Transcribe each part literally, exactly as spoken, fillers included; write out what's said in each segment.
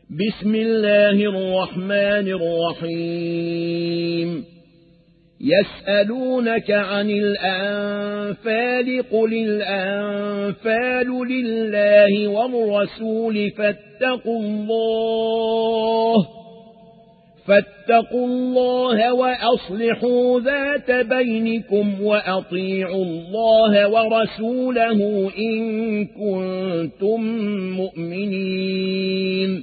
بسم الله الرحمن الرحيم يسألونك عن الأنفال قل الأنفال لله والرسول فاتقوا الله فاتقوا الله وأصلحوا ذات بينكم وأطيعوا الله ورسوله إن كنتم مؤمنين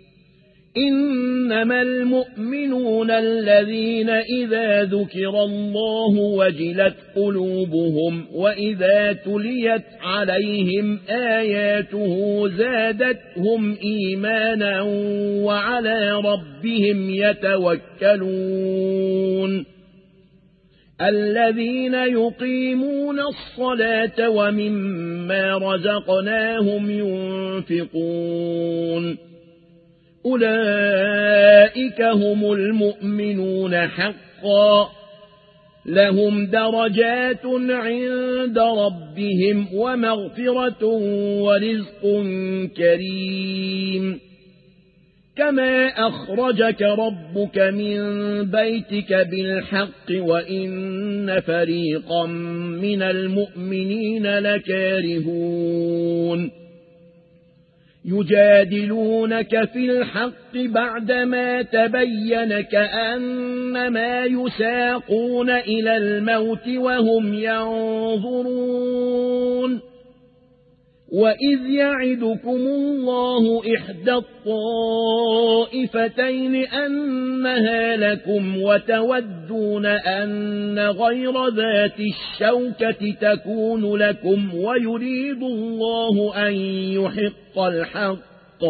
إنما المؤمنون الذين إذا ذكر الله وجلت قلوبهم وإذا تليت عليهم آياته زادتهم إيمانا وعلى ربهم يتوكلون الذين يقيمون الصلاة ومما رزقناهم ينفقون أولئك هم المؤمنون حقا لهم درجات عند ربهم ومغفرة ورزق كريم كما أخرجك ربك من بيتك بالحق وإن فريقا من المؤمنين لكارهون يجادلونك في الحق بعدما تبين كأنما يساقون إلى الموت وهم ينظرون وإذ يعدكم الله إحدى الطائفتين أنها لكم وتودون أن غير ذات الشوكة تكون لكم ويريد الله أن يحق الحق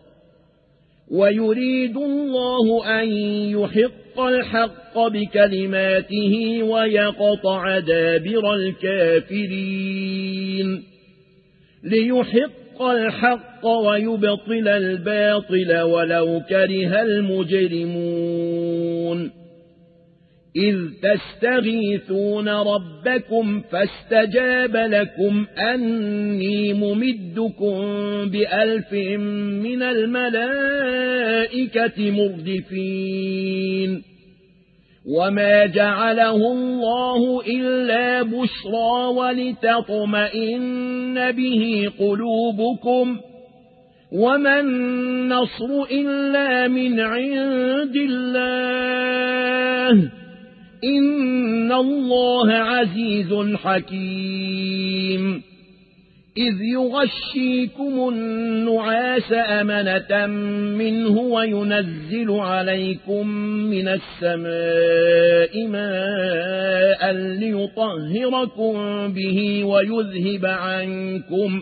ويريد الله أن يحق الحق بكلماته ويقطع دابر الكافرين ليحق الحق ويبطل الباطل ولو كره المجرمون إذ تستغيثون ربكم فاستجاب لكم أني ممدكم بألف من الملائكة مردفين وما جعله الله إلا بشرى ولتطمئن به قلوبكم وما النصر إلا من عند الله إن الله عزيز حكيم إذ يغشيكم النعاس أمنة منه وينزل عليكم من السماء ماء ليطهركم به ويذهب عنكم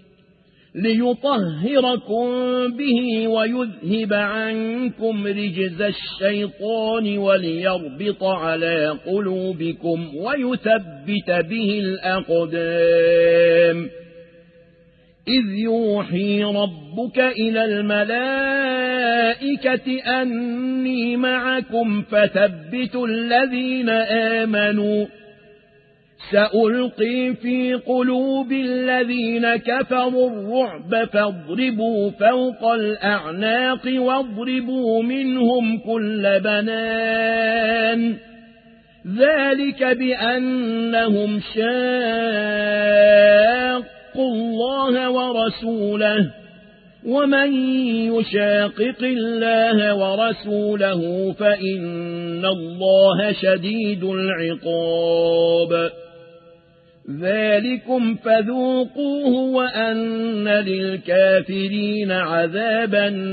ليطهركم به ويذهب عنكم رجز الشيطان وليربط على قلوبكم ويثبت به الأقدام إذ يوحي ربك إلى الملائكة أني معكم فثبتوا الذين آمنوا سألقي في قلوب الذين كفروا الرعب فاضربوا فوق الأعناق واضربوا منهم كل بنان ذلك بأنهم شاقوا الله ورسوله ومن يشاقق الله ورسوله فإن الله شديد العقاب ذلكم فذوقوه وأن للكافرين عذاب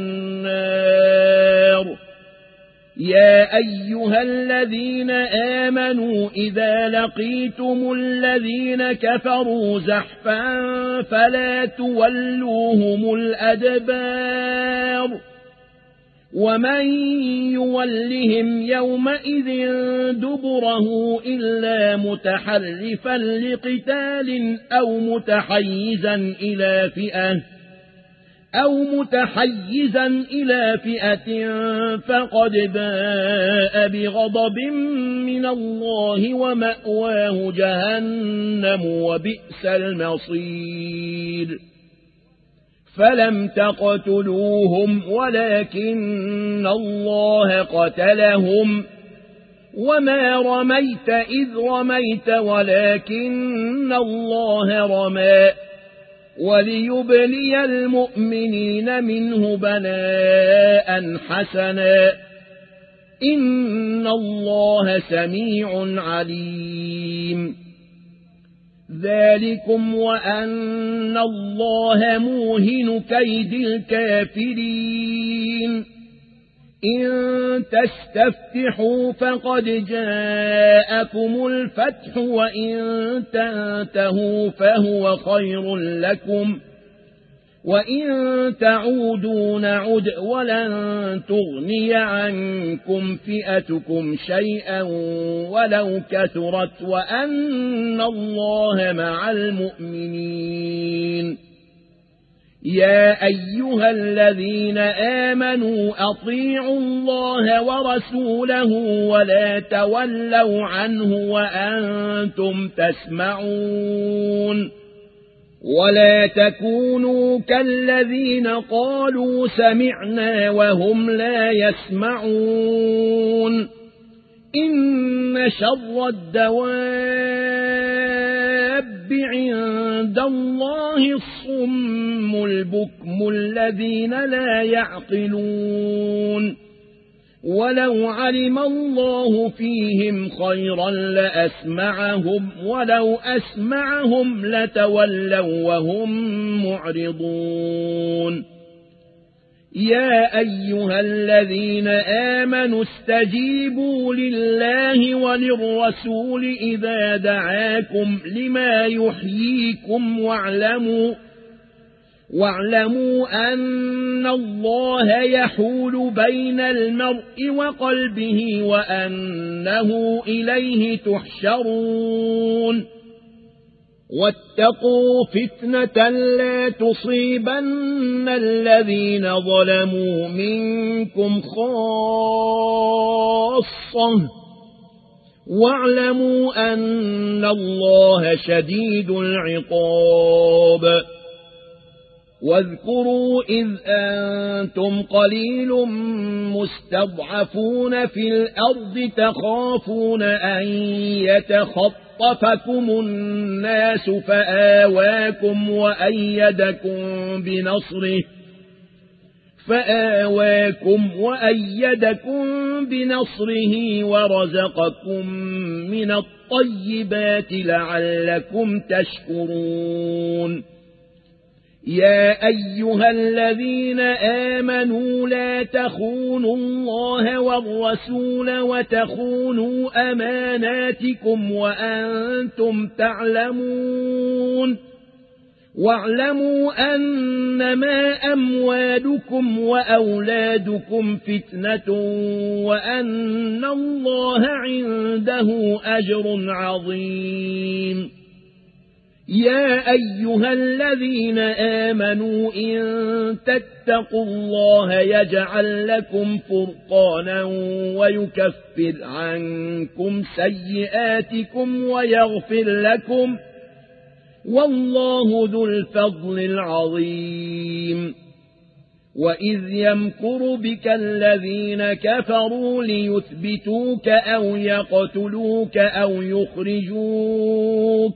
النار يا أيها الذين آمنوا إذا لقيتم الذين كفروا زحفا فلا تولوهم الأدبار ومن يولهم يومئذ دبره إلا متحرفا لقتال أو متحيزا إلى فئة أو متحيزا إلى فئة فقد باء بغضب من الله ومأواه جهنم وبئس المصير فلم تقتلوهم ولكن الله قتلهم وما رميت إذ رميت ولكن الله رمى وليبلي المؤمنين منه بلاء حسنا إن الله سميع عليم ذلكم وأن الله موهن كيد الكافرين إن تستفتحوا فقد جاءكم الفتح وإن تنتهوا فهو خير لكم وإن تعودوا نعد ولن تغني عنكم فئتكم شيئا ولو كثرت وأن الله مع المؤمنين يا أيها الذين آمنوا أطيعوا الله ورسوله ولا تولوا عنه وأنتم تسمعون ولا تكونوا كالذين قالوا سمعنا وهم لا يسمعون إن شر الدواب عند الله الصم البكم الذين لا يعقلون ولو علم الله فيهم خيرا لأسمعهم ولو أسمعهم لتولوا وهم معرضون يا أيها الذين آمنوا استجيبوا لله وللرسول إذا دعاكم لما يحييكم واعلموا واعلموا أن الله يحول بين المرء وقلبه وأنه إليه تحشرون واتقوا فتنة لا تصيبن الذين ظلموا منكم خاصة واعلموا أن الله شديد العقاب واذكروا إذ أنتم قليل مستضعفون في الأرض تخافون أن يتخطفكم الناس فآواكم وأيدكم بنصره فآواكم وأيدكم بنصره ورزقكم من الطيبات لعلكم تشكرون يا أيها الذين آمنوا لا تخونوا الله والرسول وتخونوا أماناتكم وأنتم تعلمون واعلموا أنما أموالكم وأولادكم فتنة وأن الله عنده أجر عظيم يا أيها الذين آمنوا إن تتقوا الله يجعل لكم فرقانا ويكفر عنكم سيئاتكم ويغفر لكم والله ذو الفضل العظيم وإذ يمكر بك الذين كفروا ليثبتوك أو يقتلوك أو يخرجوك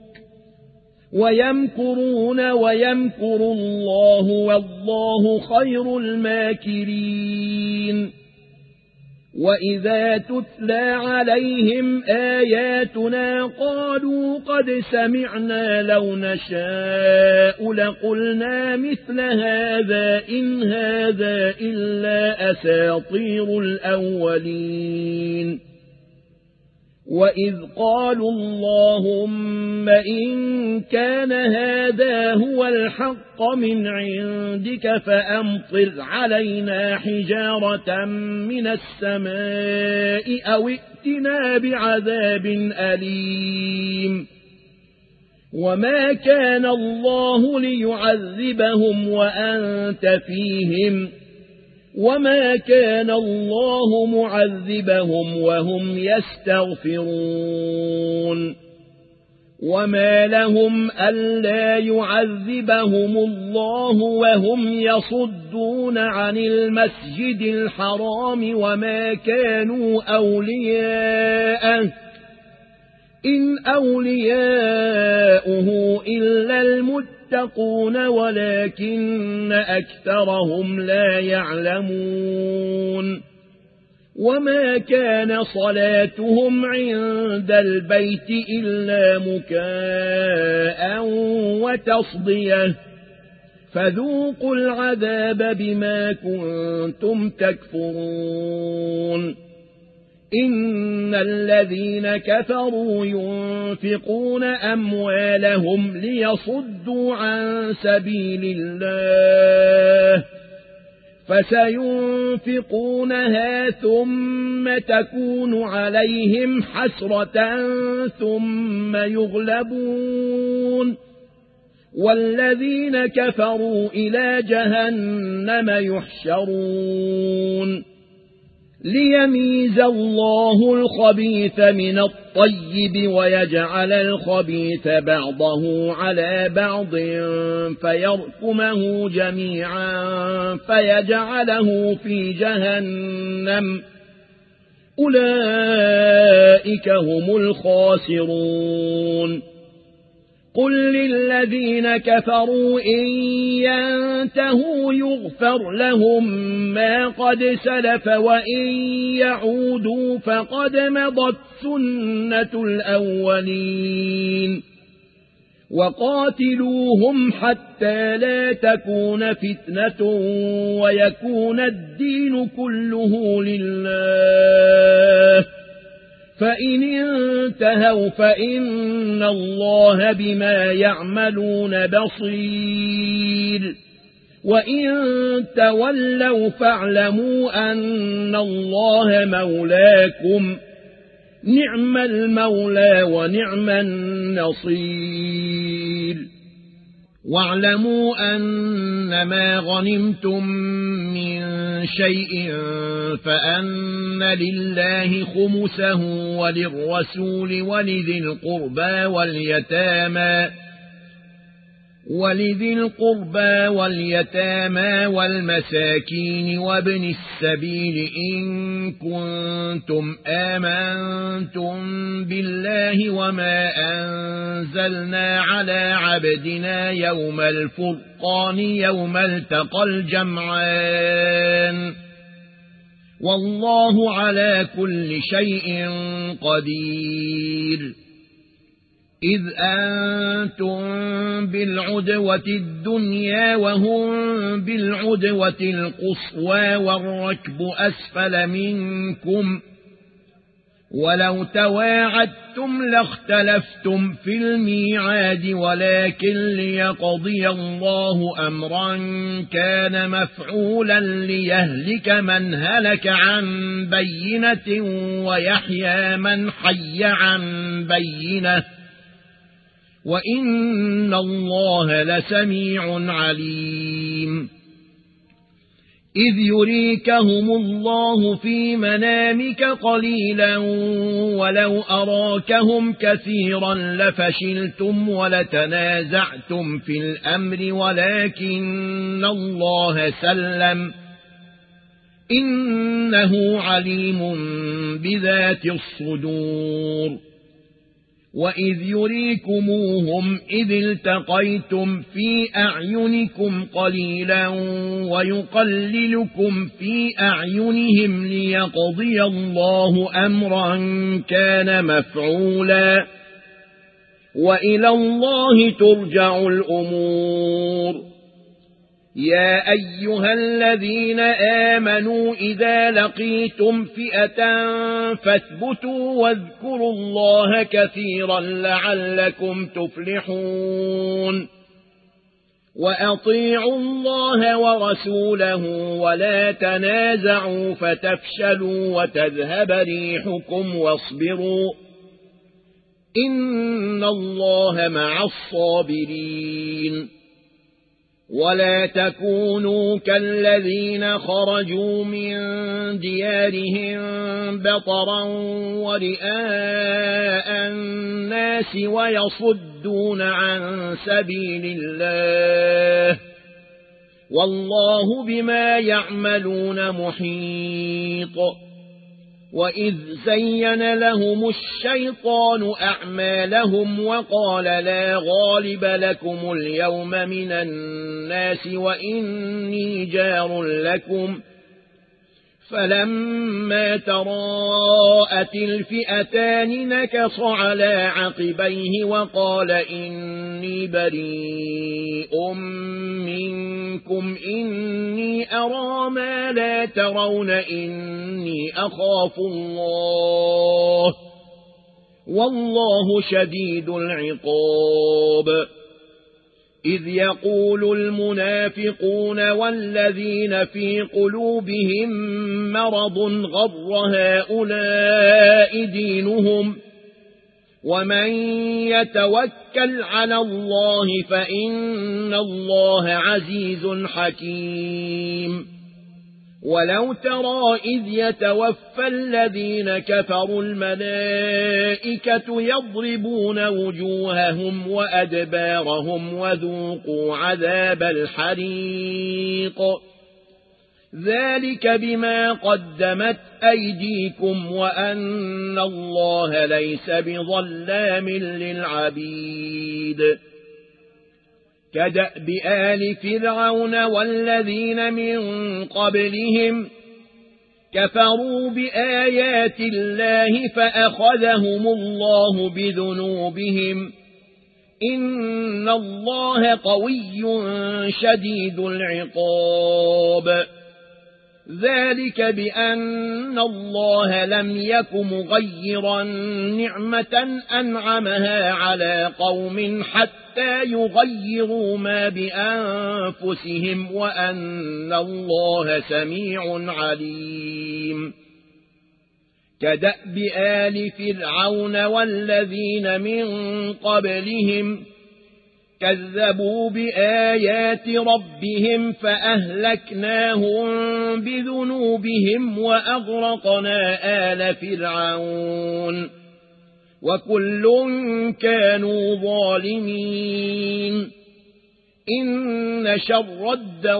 ويمكرون ويمكر الله والله خير الماكرين وإذا تتلى عليهم آياتنا قالوا قد سمعنا لو نشاء لقلنا مثل هذا إن هذا إلا أساطير الأولين وإذ قالوا اللهم إن كان هذا هو الحق من عندك فأمطر علينا حجارة من السماء أو ائتنا بعذاب أليم وما كان الله ليعذبهم وأنت فيهم وما كان الله معذبهم وهم يستغفرون وما لهم ألا يعذبهم الله وهم يصدون عن المسجد الحرام وما كانوا أولياءه إن أولياؤه إلا المتقون ولكن أكثرهم لا يعلمون وما كان صلاتهم عند البيت إلا مكاء وتصدية فذوقوا العذاب بما كنتم تكفرون إن الذين كفروا ينفقون أموالهم ليصدوا عن سبيل الله فسينفقونها ثم تكون عليهم حسرة ثم يغلبون والذين كفروا إلى جهنم يحشرون ليميز الله الخبيث من الطيب ويجعل الخبيث بعضه على بعض فيركمه جميعا فيجعله في جهنم أولئك هم الخاسرون قل للذين كفروا إن ينتهوا يغفر لهم ما قد سلف وإن يعودوا فقد مضت سنة الأولين وقاتلوهم حتى لا تكون فتنة ويكون الدين كله لله فإن انتهوا فإن الله بما يعملون بصير وإن تولوا فاعلموا أن الله مولاكم نعم المولى ونعم النصير واعلموا أنما غنمتم من شيء فأن لله خمسه وللرسول ولذي القربى واليتامى ولذي القربى واليتامى والمساكين وابن السبيل إن كنتم آمنتم بالله وما أنزلنا على عبدنا يوم الفرقان يوم التقى الجمعان والله على كل شيء قدير إذ أنتم بالعدوة الدنيا وهم بالعدوة القصوى والركب أسفل منكم ولو تواعدتم لاختلفتم في الميعاد ولكن ليقضي الله أمرا كان مفعولا ليهلك من هلك عن بينة ويحيى من حي عن بينة وإن الله لسميع عليم إذ يريكهم الله في منامك قليلا ولو أراكهم كثيرا لفشلتم ولتنازعتم في الأمر ولكن الله سلم إنه عليم بذات الصدور وإذ يريكموهم إذ التقيتم في أعينكم قليلا ويقللكم في أعينهم ليقضي الله أمرا كان مفعولا وإلى الله ترجع الأمور يا أيها الذين آمنوا إذا لقيتم فئة فاثبتوا واذكروا الله كثيرا لعلكم تفلحون وأطيعوا الله ورسوله ولا تنازعوا فتفشلوا وتذهب ريحكم واصبروا إن الله مع الصابرين ولا تكونوا كالذين خرجوا من ديارهم بطرا ورئاء الناس ويصدون عن سبيل الله والله بما يعملون محيط. وإذ زين لهم الشيطان أعمالهم وقال لا غالب لكم اليوم من الناس وإني جار لكم فلما تراءت الفئتان نكص على عقبيه وقال إني بريء منكم إني أرى ما لا ترون إني أخاف الله والله شديد العقاب. إذ يقول المنافقون والذين في قلوبهم مرض غر هؤلاء دينهم ومن يتوكل على الله فإن الله عزيز حكيم. ولو ترى إذ يتوفى الذين كفروا الملائكة يضربون وجوههم وأدبارهم وذوقوا عذاب الحريق ذلك بما قدمت أيديكم وأن الله ليس بظلام للعبيد. كدأب آل فرعون والذين من قبلهم كفروا بآيات الله فأخذهم الله بذنوبهم إن الله قوي شديد العقاب. ذلك بأن الله لم يك مغيرا نعمة أنعمها على قوم حتى يغيروا ما بأنفسهم وأن الله سميع عليم. كدأب آل فرعون والذين من قبلهم كذبوا بآيات ربهم فأهلكناهم بذنوبهم وأغرقنا آل فرعون وكل كانوا ظالمين. إن شر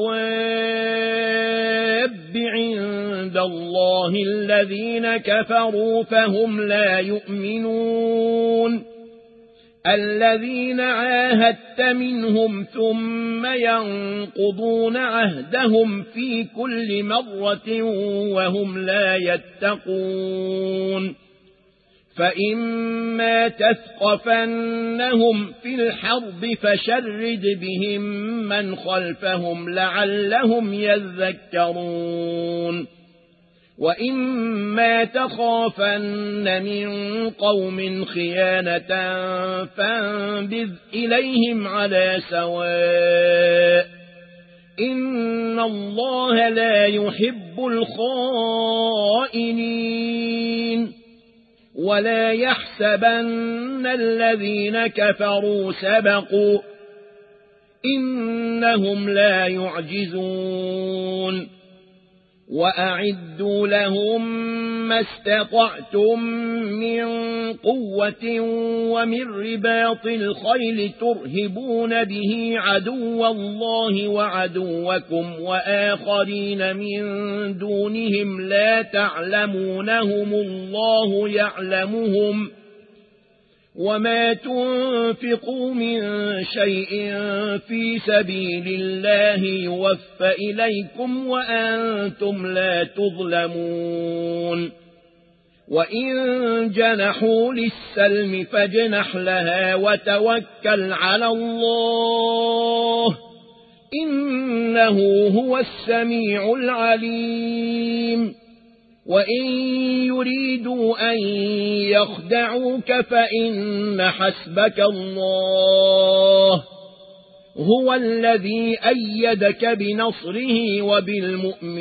الدواب عند الله الذين كفروا فهم لا يؤمنون الذين عاهدت منهم ثم ينقضون عهدهم في كل مرة وهم لا يتقون. فإما تثقفنهم في الحرب فشرد بهم من خلفهم لعلهم يذكرون. وإما تخافن من قوم خيانة فانبذ إليهم على سواء إن الله لا يحب الخائنين. ولا يحسبن الذين كفروا سبقوا إنهم لا يعجزون. وأعدوا لهم ما استطعتم من قوة ومن رباط الخيل ترهبون به عدو الله وعدوكم وآخرين من دونهم لا تعلمونهم الله يعلمهم وما تنفقوا من شيء في سبيل الله يوفى إليكم وأنتم لا تظلمون. وإن جنحوا للسلم فاجنح لها وتوكل على الله إنه هو السميع العليم. وإن يريدوا أن يخدعوك فإن حسبك الله هو الذي أيدك بنصره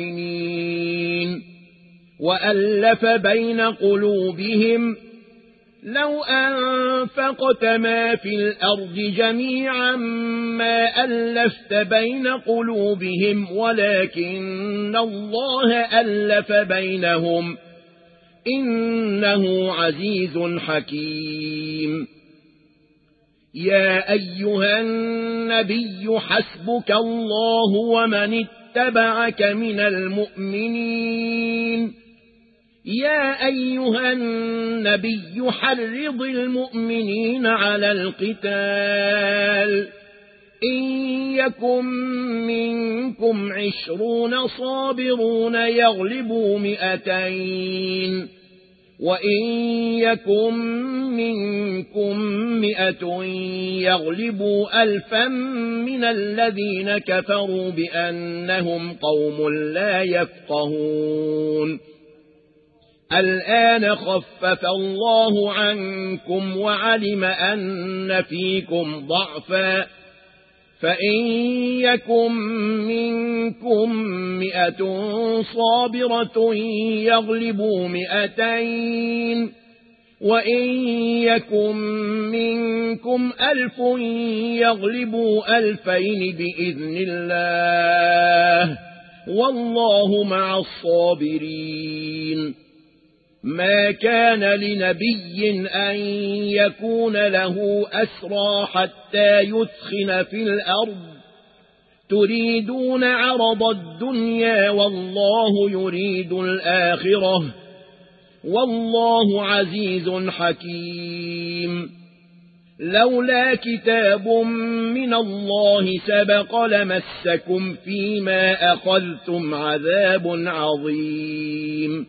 وبالمؤمنين وألف بين قلوبهم لو أنفقت ما في الأرض جميعا ما ألفت بين قلوبهم ولكن الله ألف بينهم إنه عزيز حكيم. يا أيها النبي حسبك الله ومن اتبعك من المؤمنين. يا أيها النبي حرض المؤمنين على القتال إن يكن منكم عشرون صابرون يغلبوا مئتين وإن يكن منكم مئة يغلبوا ألفا من الذين كفروا بأنهم قوم لا يفقهون. الآن خفف الله عنكم وعلم أن فيكم ضعفا فإن يكن منكم مئة صابرة يغلبوا مئتين وإن يكن منكم ألف يغلبوا ألفين بإذن الله والله مع الصابرين. ما كان لنبي أن يكون له أسرى حتى يثخن في الأرض تريدون عرض الدنيا والله يريد الآخرة والله عزيز حكيم. لولا كتاب من الله سبق لمسكم فيما أخذتم عذاب عظيم.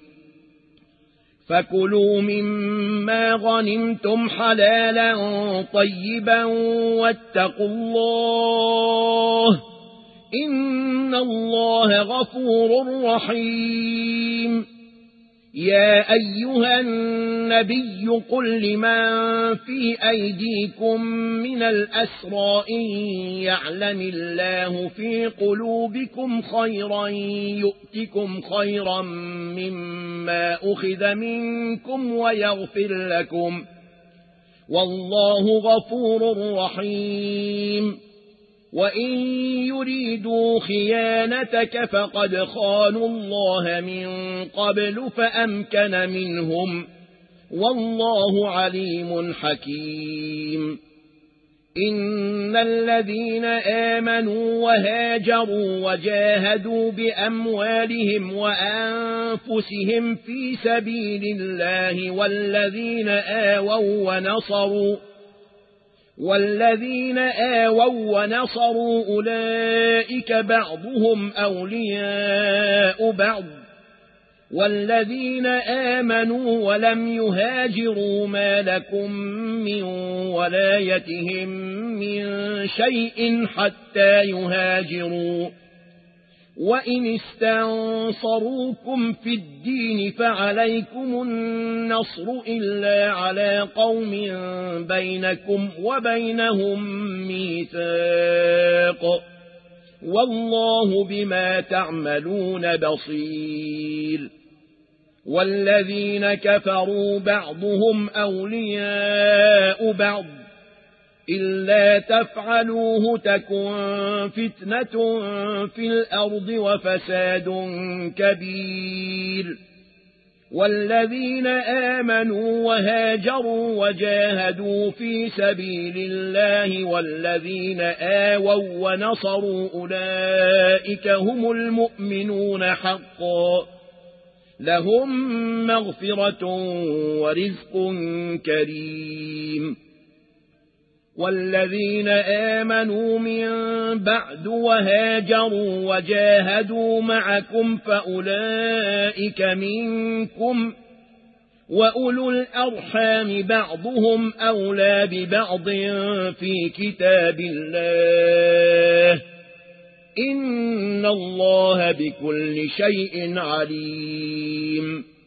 فكلوا مما غنمتم حلالا طيبا واتقوا الله إن الله غفور رحيم. يا أيها النبي قل لمن في أيديكم من الأسرى إن يعلم الله في قلوبكم خيرا يؤتكم خيرا مما أخذ منكم ويغفر لكم والله غفور رحيم. وإن يريدوا خيانتك فقد خانوا الله من قبل فأمكن منهم والله عليم حكيم. إن الذين آمنوا وهاجروا وجاهدوا بأموالهم وأنفسهم في سبيل الله والذين آووا ونصروا والذين آووا ونصروا أولئك بعضهم أولياء بعض والذين آمنوا ولم يهاجروا ما لكم من ولايتهم من شيء حتى يهاجروا وإن استنصروكم في الدين فعليكم النصر إلا على قوم بينكم وبينهم ميثاق والله بما تعملون بصير. والذين كفروا بعضهم أولياء بعض إلا تفعلوه تكن فتنة في الأرض وفساد كبير. والذين آمنوا وهاجروا وجاهدوا في سبيل الله والذين آووا ونصروا أولئك هم المؤمنون حقا لهم مغفرة ورزق كريم. والذين آمنوا من بعد وهاجروا وجاهدوا معكم فأولئك منكم وأولو الأرحام بعضهم أولى ببعض في كتاب الله إن الله بكل شيء عليم.